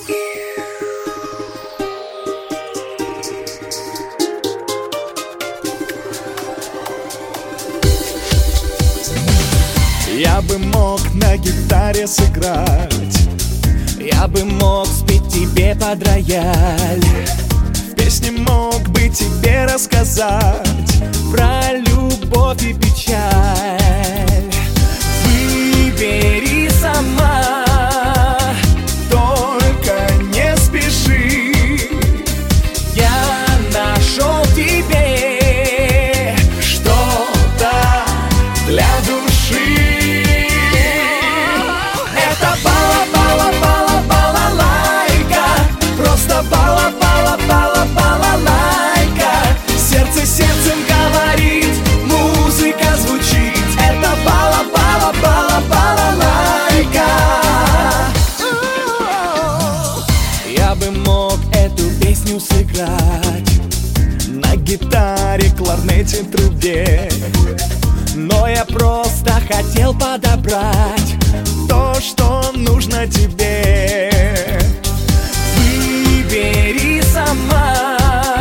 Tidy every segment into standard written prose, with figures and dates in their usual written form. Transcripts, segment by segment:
Я бы мог на гитаре сыграть, я бы мог спеть тебе под рояль, в песне мог бы тебе рассказать про любовь и печаль. Выбери сама, только не спеши. Я нашел тебе что-то для души. Это бала-бала-бала-балалайка, просто бала-бала-бала-балалайка. Сердце сердцем говорит, музыка звучит. Это бала-бала-бала-балалайка. Я бы мог эту песню сыграть на гитаре, кларнете, трубе, но я просто хотел подобрать то, что нужно тебе. Выбери сама,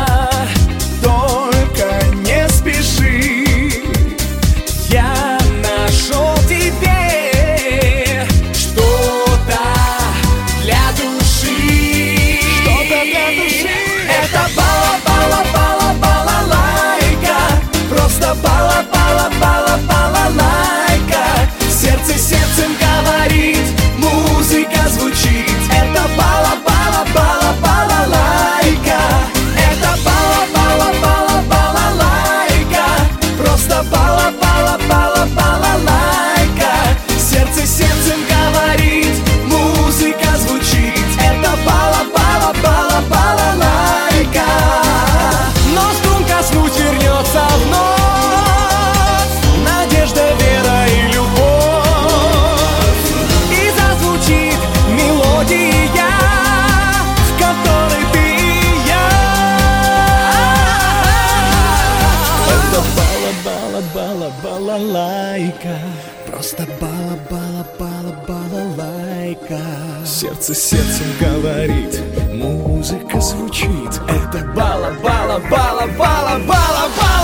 только не спеши. Я нашел тебе что-то для души. Что-то для души. Это бала-бала-бала-балалайка, просто бала-бала-бала-балалайка. Сердце сердцем говорит, музыка звучит. Это бала-бала-бала-балалайка. Это бала-бала-бала-балалайка, просто бала-бала-бала-балалайка. Сердце сердцем говорит, музыка звучит. Это бала-бала-бала-балалайка. Но струнка коснусь, вернется вновь надежда, вера и любовь. И зазвучит мелодия, в которой ты и я. Это бала-бала-бала-балалайка, просто бала-бала-бала-балалайка. Сердце сердцем говорит, музыка звучит. Это бала-бала-бала-бала-бала-бала.